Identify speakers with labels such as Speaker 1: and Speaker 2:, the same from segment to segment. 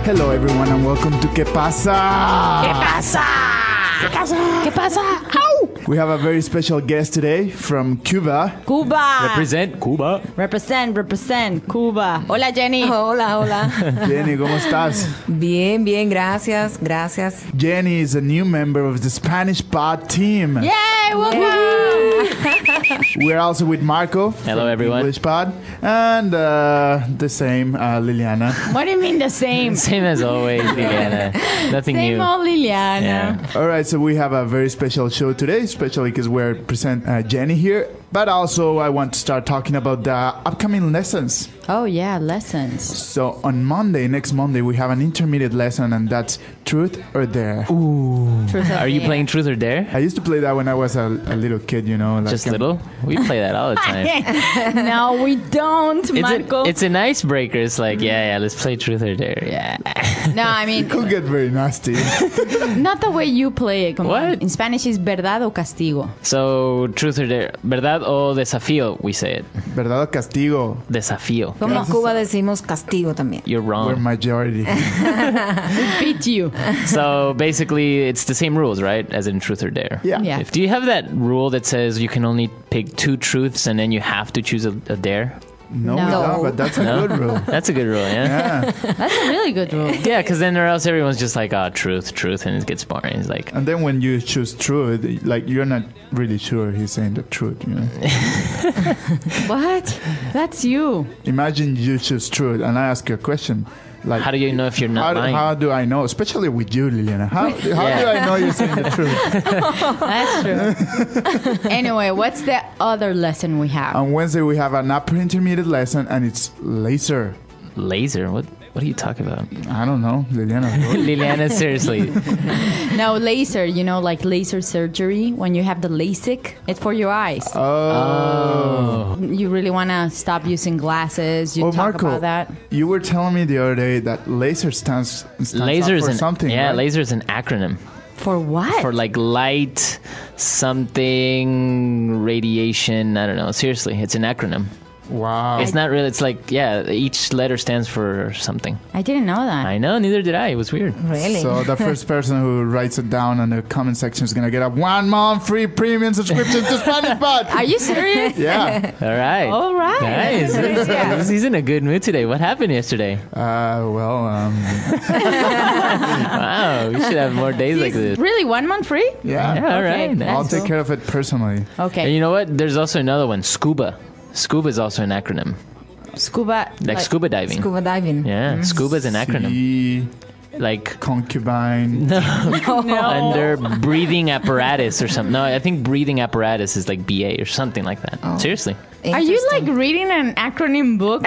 Speaker 1: Hello everyone and welcome to ¿Qué pasa?
Speaker 2: ¿Qué pasa? ¿Qué pasa? ¿Qué pasa?
Speaker 1: Ow! We have a very special guest today from Cuba.
Speaker 2: Cuba.
Speaker 3: Represent Cuba.
Speaker 2: Represent Cuba. Hola, Jenny.
Speaker 4: Hola, hola.
Speaker 1: Jenny, ¿cómo estás?
Speaker 4: Bien, bien, gracias, gracias.
Speaker 1: Jenny is a new member of the Spanish Pod team.
Speaker 2: Yay, welcome.
Speaker 1: We're also with Marco.
Speaker 3: Hello,
Speaker 1: from
Speaker 3: everyone.
Speaker 1: English Pod. And the same, Liliana.
Speaker 2: What do you mean the same?
Speaker 3: Same as always, Liliana. Nothing
Speaker 2: Same
Speaker 3: new.
Speaker 2: old Liliana.
Speaker 3: Yeah.
Speaker 1: All right, so we have a very special show today, especially because we're present Jenny here. But also, I want to start talking about the upcoming lessons.
Speaker 2: Oh, yeah, lessons.
Speaker 1: So on Monday, next Monday, we have an intermediate lesson, and that's Truth or Dare.
Speaker 2: Truth or
Speaker 3: Are you
Speaker 2: dare.
Speaker 3: playing Truth or Dare?
Speaker 1: I used to play that when I was a little kid, you know. Like
Speaker 3: Just little? We play that all the time.
Speaker 2: No, we don't, Marco.
Speaker 3: It's an icebreaker. It's like, yeah, let's play Truth or Dare. Yeah.
Speaker 2: No, I mean,
Speaker 1: It could get very nasty.
Speaker 2: not the way you play it. Come on.
Speaker 3: What?
Speaker 2: In Spanish, is verdad o castigo.
Speaker 3: So, Truth or Dare. ¿Verdad o desafío? We say it.
Speaker 1: ¿Verdad o castigo?
Speaker 3: Desafío.
Speaker 4: Como en
Speaker 1: Gracias.
Speaker 4: Cuba decimos castigo también.
Speaker 3: You're
Speaker 1: We're
Speaker 3: wrong.
Speaker 1: majority.
Speaker 2: Beat you.
Speaker 3: So, basically, it's the same rules, right? As in Truth or Dare.
Speaker 1: Yeah.
Speaker 2: Yeah.
Speaker 3: Do you have that rule that says you can only pick two truths and then you have to choose a dare?
Speaker 1: No, we
Speaker 2: No.
Speaker 1: don't, but that's a
Speaker 3: No?
Speaker 1: good rule.
Speaker 3: That's a good rule, yeah?
Speaker 1: Yeah.
Speaker 2: That's a really good rule.
Speaker 3: Yeah, because then or else everyone's just like, oh, truth, and it gets boring. It's like,
Speaker 1: And then when you choose truth, like you're not really sure he's saying the truth, you know.
Speaker 2: What? That's you.
Speaker 1: Imagine you choose truth and I ask you a question. Like,
Speaker 3: how do you know if you're not lying?
Speaker 1: how do I know? Especially with you, Liliana. How do
Speaker 3: Yeah.
Speaker 1: I know you're saying the truth?
Speaker 2: That's true. Anyway, what's the other lesson we have?
Speaker 1: On Wednesday, we have an upper intermediate lesson, and it's laser.
Speaker 3: Laser? What are you talking about?
Speaker 1: I don't know, Liliana.
Speaker 3: Liliana, seriously.
Speaker 2: No, laser, you know, like laser surgery. When you have the LASIK, it's for your eyes.
Speaker 1: Oh.
Speaker 2: You really want to stop using glasses. You
Speaker 1: Oh,
Speaker 2: talk
Speaker 1: Marco,
Speaker 2: about that.
Speaker 1: you were telling me the other day that laser stands
Speaker 3: Laser
Speaker 1: up
Speaker 3: is
Speaker 1: for
Speaker 3: an
Speaker 1: something.
Speaker 3: yeah,
Speaker 1: right?
Speaker 3: laser is an acronym
Speaker 2: For what?
Speaker 3: for like light something radiation. I don't know. Seriously, it's an acronym.
Speaker 1: Wow.
Speaker 3: It's not really. It's like each letter stands for something.
Speaker 2: I didn't know that.
Speaker 3: I know. Neither did I. It was weird.
Speaker 4: Really?
Speaker 1: So the first person who writes it down in the comment section is gonna get a 1 month free premium subscription to Spanish Pod.
Speaker 2: Are you serious?
Speaker 1: Yeah.
Speaker 3: All right.
Speaker 2: All right.
Speaker 3: Nice.
Speaker 2: Yeah.
Speaker 3: He's in a good mood today. What happened yesterday? Wow, we should have more days like this.
Speaker 2: Really, 1 month free?
Speaker 1: Yeah.
Speaker 3: Yeah, all
Speaker 2: Okay,
Speaker 3: right.
Speaker 2: that's
Speaker 1: I'll
Speaker 3: Nice.
Speaker 1: take care of it personally.
Speaker 2: Okay.
Speaker 3: And you know what? There's also another one, scuba. Scuba is also an acronym,
Speaker 2: Scuba.
Speaker 3: like scuba diving.
Speaker 4: Scuba diving.
Speaker 3: Yeah, scuba is an acronym.
Speaker 1: Sea,
Speaker 3: Like
Speaker 1: concubine.
Speaker 3: under breathing apparatus or something. No, I think breathing apparatus is like BA or something like that. Seriously.
Speaker 2: Are you like
Speaker 4: Interesting.
Speaker 2: reading an acronym book?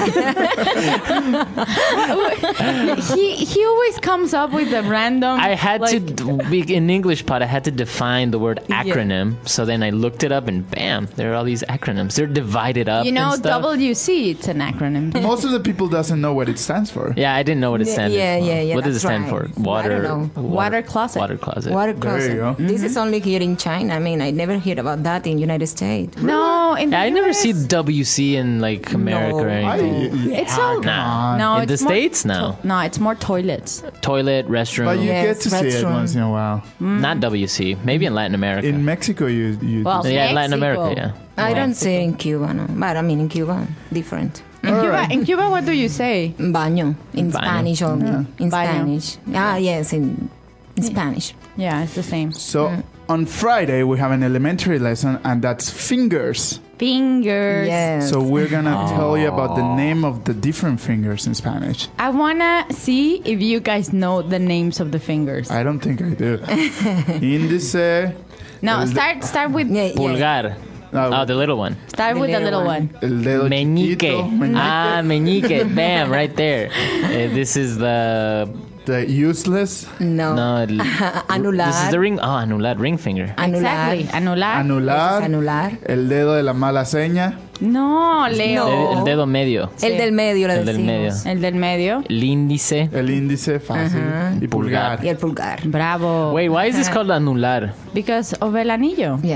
Speaker 2: he always comes up with a random.
Speaker 3: I had
Speaker 2: like,
Speaker 3: to, in English Pod, I had to define the word acronym. So then I looked it up and bam, there are all these acronyms. They're divided up.
Speaker 2: You know,
Speaker 3: and stuff.
Speaker 2: WC. It's an acronym.
Speaker 1: Most of the people doesn't know what it stands for.
Speaker 3: Yeah, I didn't know what it stands
Speaker 4: Yeah,
Speaker 3: for.
Speaker 4: yeah, yeah,
Speaker 3: What does it
Speaker 4: that's
Speaker 3: stand
Speaker 4: right.
Speaker 3: for? Water.
Speaker 4: I don't know.
Speaker 2: Water closet.
Speaker 3: Water closet.
Speaker 4: Water
Speaker 1: There
Speaker 4: closet.
Speaker 1: you go.
Speaker 4: This is only here in China. I mean, I never heard about that in United States.
Speaker 2: No, in the
Speaker 3: Yeah, I never
Speaker 2: US,
Speaker 3: see WC in like America or anything.
Speaker 2: It's all.
Speaker 3: Nah.
Speaker 2: No,
Speaker 3: In the
Speaker 2: it's more
Speaker 3: States? No.
Speaker 2: No, it's more toilets.
Speaker 3: Toilet, restroom.
Speaker 1: But you
Speaker 4: Yes,
Speaker 1: get to see it
Speaker 4: restroom.
Speaker 1: once in a while.
Speaker 3: Not WC. Maybe in Latin America.
Speaker 1: In Mexico, you
Speaker 2: Well,
Speaker 3: yeah, in Latin
Speaker 2: Mexico.
Speaker 3: America, yeah.
Speaker 4: I don't say in Cuba, no. But I mean, in Cuba, different.
Speaker 2: In Cuba, what do you say?
Speaker 4: Baño. In
Speaker 3: Baño.
Speaker 4: Spanish only. In
Speaker 2: Baño.
Speaker 4: Spanish. Ah, yes, in Spanish.
Speaker 2: Yeah, it's the same.
Speaker 1: So on Friday we have an elementary lesson, and that's fingers.
Speaker 2: Fingers.
Speaker 4: Yes.
Speaker 1: So we're gonna tell you about the name of the different fingers in Spanish.
Speaker 2: I wanna see if you guys know the names of the fingers.
Speaker 1: I don't think I do. Índice.
Speaker 2: No,
Speaker 1: el de-
Speaker 2: start with
Speaker 4: Yeah, yes.
Speaker 3: Pulgar.
Speaker 1: No,
Speaker 3: Oh, the little one.
Speaker 2: start with the little one.
Speaker 1: el dedo
Speaker 3: Meñique.
Speaker 1: chiquito, meñique.
Speaker 3: Ah, meñique. Bam, right there. This is the...
Speaker 1: The useless.
Speaker 4: No.
Speaker 3: No,
Speaker 4: Anular.
Speaker 3: This is the ring. Oh, anular, ring finger.
Speaker 4: Anular.
Speaker 2: Exactly. Anular.
Speaker 1: Anular.
Speaker 4: Ese es anular.
Speaker 1: El dedo de la mala seña.
Speaker 2: No, Leo.
Speaker 4: No.
Speaker 3: El dedo medio.
Speaker 4: El del medio, le
Speaker 3: El del
Speaker 4: decimos.
Speaker 2: El del medio.
Speaker 3: El índice.
Speaker 1: El índice, fácil. Y pulgar.
Speaker 4: Y el pulgar.
Speaker 2: Bravo.
Speaker 3: Wait, why is this called anular?
Speaker 2: Because of el anillo.
Speaker 4: Yes.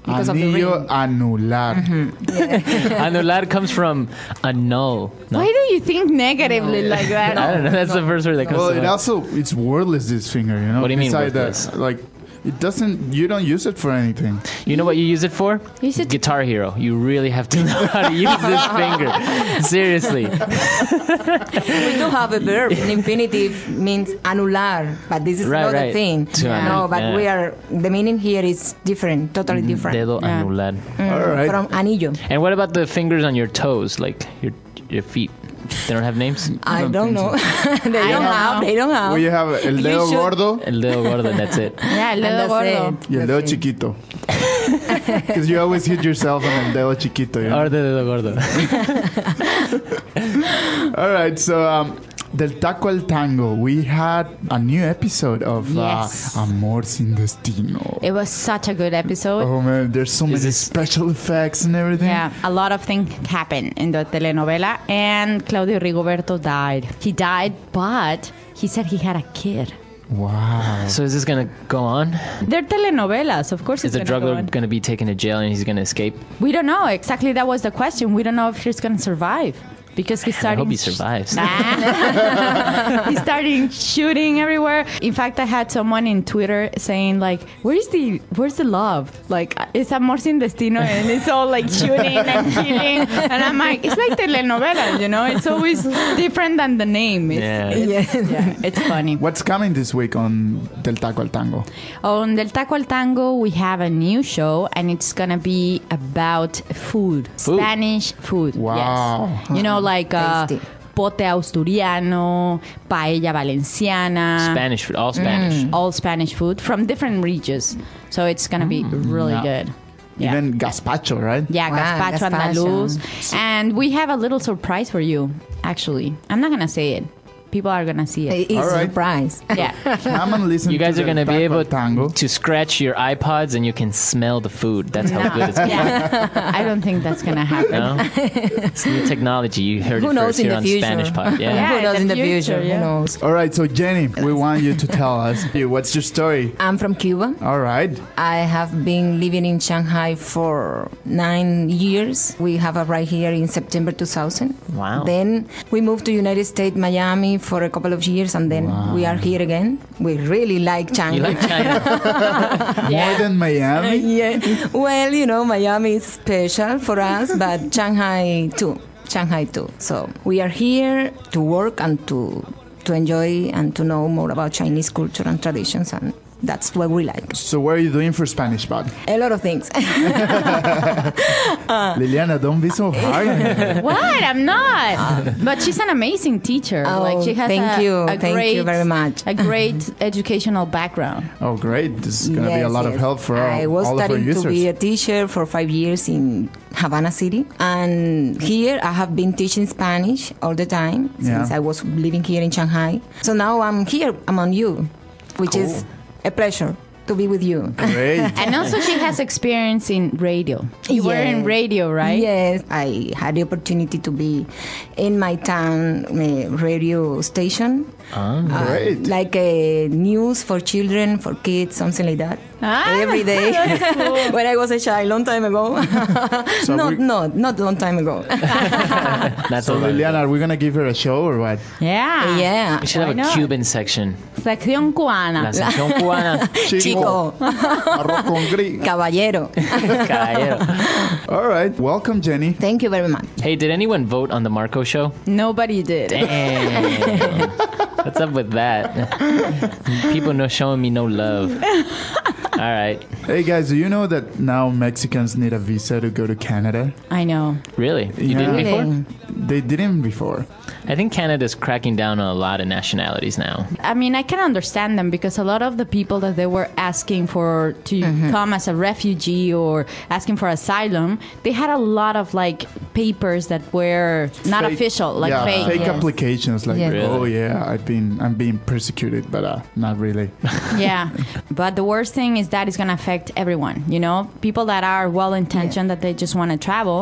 Speaker 4: because of the
Speaker 1: Anillo
Speaker 4: ring.
Speaker 1: anular.
Speaker 3: Anular comes from annul. No?
Speaker 2: Why do you think negatively like that?
Speaker 3: I don't know. That's the first word that comes
Speaker 1: Well,
Speaker 3: to
Speaker 1: it
Speaker 3: mind.
Speaker 1: also it's wordless. This finger, you know.
Speaker 3: What do you mean
Speaker 1: Beside
Speaker 3: wordless?
Speaker 1: that, like it doesn't. You don't use it for anything.
Speaker 3: You know what you use it for?
Speaker 2: Use it-
Speaker 3: Guitar Hero. You really have to know how to use this finger. Seriously.
Speaker 4: We do have a verb. In infinitive means anular, but this is
Speaker 3: Right,
Speaker 4: not the
Speaker 3: right.
Speaker 4: thing.
Speaker 3: To
Speaker 2: Yeah.
Speaker 4: No,
Speaker 3: annul,
Speaker 4: but
Speaker 3: yeah.
Speaker 4: the meaning here is different, totally different.
Speaker 3: Dedo
Speaker 2: Yeah.
Speaker 3: anular.
Speaker 1: All right.
Speaker 4: From anillo.
Speaker 3: And what about the fingers on your toes, like your feet? They don't have names?
Speaker 4: I
Speaker 1: don't
Speaker 4: don't
Speaker 1: think
Speaker 4: know. They
Speaker 2: I
Speaker 4: don't
Speaker 2: don't
Speaker 4: have.
Speaker 2: know.
Speaker 4: They don't have.
Speaker 1: We have el
Speaker 4: You
Speaker 1: dedo
Speaker 4: should-
Speaker 1: gordo
Speaker 3: El dedo gordo, that's it.
Speaker 2: Yeah, el
Speaker 4: And
Speaker 2: dedo
Speaker 4: that's
Speaker 2: gordo.
Speaker 4: it.
Speaker 1: y el dedo
Speaker 4: That's it.
Speaker 1: chiquito. Because you always hit yourself on el dedo chiquito. You know?
Speaker 3: Or the dedo gordo.
Speaker 1: All right, so Del Taco al Tango, we had a new episode of
Speaker 2: Yes.
Speaker 1: Amor Sin Destino.
Speaker 2: It was such a good episode.
Speaker 1: Oh man, there's so many
Speaker 3: this-
Speaker 1: special effects and everything.
Speaker 2: Yeah, a lot of things happened in the telenovela, and Claudio Rigoberto died. He died, but he said he had a kid.
Speaker 1: Wow.
Speaker 3: So is this going to go on?
Speaker 2: They're telenovelas, of course.
Speaker 3: Is
Speaker 2: It's
Speaker 3: the
Speaker 2: gonna
Speaker 3: drug
Speaker 2: go
Speaker 3: lord
Speaker 2: on.
Speaker 3: going to be taken to jail and he's going to escape?
Speaker 2: We don't know exactly. That was the question. We don't know if he's going to survive because he's
Speaker 3: I
Speaker 2: starting.
Speaker 3: hope he survives.
Speaker 2: He's starting shooting everywhere. In fact, I had someone in Twitter saying like, "Where's the love? Like, it's Amor Sin Destino, and it's all like shooting and killing." And I'm like, it's like telenovela, you know? It's always different than the name. It's funny.
Speaker 1: What's coming this week on Del Taco al Tango?
Speaker 2: On Del Taco al Tango, we have a new show, and it's gonna be about food. Spanish food.
Speaker 1: Wow.
Speaker 2: Yes. You know, like
Speaker 4: Tasty.
Speaker 2: pote asturiano, paella valenciana.
Speaker 3: Spanish food, all Spanish.
Speaker 2: All Spanish food from different regions. So it's gonna be really
Speaker 1: yeah.
Speaker 2: good. Yeah.
Speaker 1: Even gazpacho, right?
Speaker 2: Yeah,
Speaker 4: Wow,
Speaker 2: gazpacho
Speaker 4: gazpacho.
Speaker 2: andaluz. And we have a little surprise for you, actually. I'm not gonna say it. People are gonna see it.
Speaker 4: It's
Speaker 1: All right.
Speaker 4: a surprise.
Speaker 2: Yeah.
Speaker 1: Come and listen
Speaker 3: You guys
Speaker 1: to
Speaker 3: are going to
Speaker 1: Del
Speaker 3: be
Speaker 1: Taco al
Speaker 3: able
Speaker 1: Tango.
Speaker 3: to scratch your iPods and you can smell the food. That's how good it's going to
Speaker 2: Yeah. I don't think that's gonna happen.
Speaker 3: be. No? It's new technology. You heard
Speaker 4: Who
Speaker 3: it
Speaker 4: knows
Speaker 3: first
Speaker 4: in
Speaker 3: here
Speaker 4: the
Speaker 3: on
Speaker 4: future?
Speaker 3: Spanish Pod. Yeah.
Speaker 2: Yeah.
Speaker 4: Who knows in the future?
Speaker 2: yeah.
Speaker 4: Who knows?
Speaker 1: All right, so Jenny, we want you to tell us what's your story.
Speaker 4: I'm from Cuba.
Speaker 1: All right.
Speaker 4: I have been living in Shanghai for 9 years. We have arrived here in September 2000.
Speaker 3: Wow.
Speaker 4: Then we moved to United States, Miami for a couple of years, and then we are here again. We really like China.
Speaker 3: You like China?
Speaker 1: More than Miami?
Speaker 4: Yeah. Well, you know, Miami is special for us, but Shanghai too. Shanghai too. So we are here to work and to enjoy and to know more about Chinese culture and traditions, and that's what we like.
Speaker 1: So what are you doing for Spanish Pod?
Speaker 4: A lot of things.
Speaker 1: Liliana, don't be so hard on her.
Speaker 2: What? I'm not. But she's an amazing teacher.
Speaker 4: Oh,
Speaker 2: like she has
Speaker 4: thank you.
Speaker 2: a
Speaker 4: Thank
Speaker 2: great,
Speaker 4: you very much.
Speaker 2: A great educational background.
Speaker 1: Oh, great. This is going to be a
Speaker 4: Yes,
Speaker 1: lot of
Speaker 4: yes.
Speaker 1: help for
Speaker 4: I was
Speaker 1: all of our
Speaker 4: studying
Speaker 1: users.
Speaker 4: to be a teacher for 5 years in Havana City, and here I have been teaching Spanish all the time since
Speaker 1: Yeah.
Speaker 4: I was living here in Shanghai. So now I'm here among you, which is a pleasure to be with you.
Speaker 1: Great.
Speaker 2: And also she has experience in radio. You were in
Speaker 4: Yes.
Speaker 2: radio, right?
Speaker 4: Yes, I had the opportunity to be in my town radio station.
Speaker 1: Great.
Speaker 4: Like news for children, for kids, something like that.
Speaker 2: Ah,
Speaker 4: Every day. When I was a child, long time ago.
Speaker 1: So we-
Speaker 4: not long time ago.
Speaker 3: That's
Speaker 1: So
Speaker 3: a lot.
Speaker 1: Liliana, are we going to give her a show or what?
Speaker 2: Yeah.
Speaker 4: Yeah.
Speaker 3: We should have
Speaker 2: Why
Speaker 3: a
Speaker 2: not?
Speaker 3: Cuban section.
Speaker 2: Sección cubana.
Speaker 3: La sección cubana.
Speaker 4: Chico,
Speaker 1: Arroz con gris.
Speaker 4: caballero.
Speaker 3: Caballero.
Speaker 1: All right. Welcome, Jenny.
Speaker 4: Thank you very much.
Speaker 3: Hey, did anyone vote on the Marco show?
Speaker 2: Nobody did.
Speaker 3: Damn. What's up with that? People no showing me no love. All right.
Speaker 1: Hey, guys, do you know that now Mexicans need a visa to go to Canada?
Speaker 2: I know.
Speaker 3: Really? You
Speaker 1: Yeah.
Speaker 3: did before?
Speaker 4: Really?
Speaker 1: They didn't before.
Speaker 3: I think Canada's cracking down on a lot of nationalities now.
Speaker 2: I mean, I can understand them because a lot of the people that they were asking for to come as a refugee or asking for asylum, they had a lot of like papers that were not
Speaker 1: Fake-
Speaker 2: official, like
Speaker 1: yeah,
Speaker 2: fake.
Speaker 4: Yes.
Speaker 1: applications. Like,
Speaker 4: Yes.
Speaker 1: oh yeah, I'm being persecuted, but not really.
Speaker 2: Yeah. But the worst thing is that it's going to affect everyone, you know? People that are well-intentioned, that they just want to travel,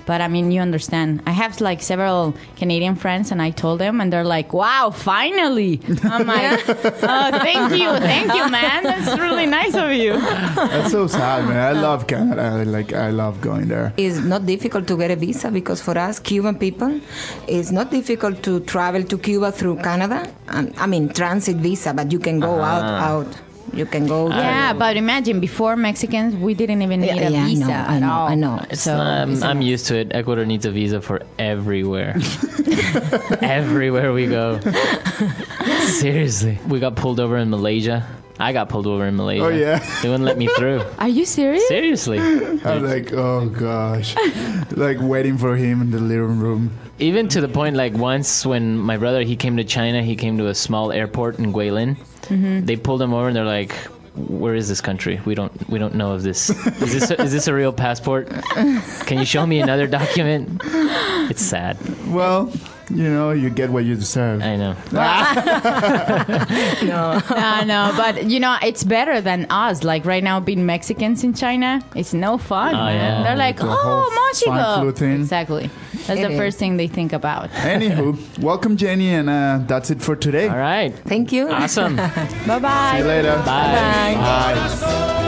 Speaker 2: But I mean, you understand. I have like several Canadian friends, and I told them, and they're like, "Wow, finally!" I'm like, "Oh, thank you, man. That's really nice of you."
Speaker 1: That's so sad, man. I love Canada. I love going there.
Speaker 4: It's not difficult to get a visa because for us Cuban people, it's not difficult to travel to Cuba through Canada. I mean, transit visa, but you can go out. You can go.
Speaker 2: Yeah, but imagine before Mexicans, we didn't even need a visa at all.
Speaker 4: I know.
Speaker 3: I'm used to it. Ecuador needs a visa for everywhere. Everywhere we go. Seriously. We got pulled over in Malaysia. I got pulled over in Malaysia.
Speaker 1: Oh, yeah.
Speaker 3: They wouldn't let me through.
Speaker 2: Are you serious?
Speaker 3: Seriously.
Speaker 1: I'm like, oh gosh, like waiting for him in the living room.
Speaker 3: Even to the point, like once when my brother, he came to China, he came to a small airport in Guilin. Mm-hmm. They pulled him over and they're like, where is this country? We don't know of this. Is this a real passport? Can you show me another document? It's sad.
Speaker 1: Well, you get what you deserve.
Speaker 3: I know.
Speaker 2: No, but it's better than us. Like right now, being Mexicans in China, it's no fun.
Speaker 3: Oh,
Speaker 2: Man.
Speaker 3: yeah.
Speaker 2: They're like,
Speaker 1: The whole swine flu
Speaker 2: Mexico.
Speaker 1: thing.
Speaker 2: Exactly. That's the first thing they think about.
Speaker 1: Anywho, welcome Jenny, and that's it for today.
Speaker 3: All right.
Speaker 4: Thank you.
Speaker 3: Awesome.
Speaker 2: Bye bye.
Speaker 1: See you later.
Speaker 3: Bye.
Speaker 1: Bye.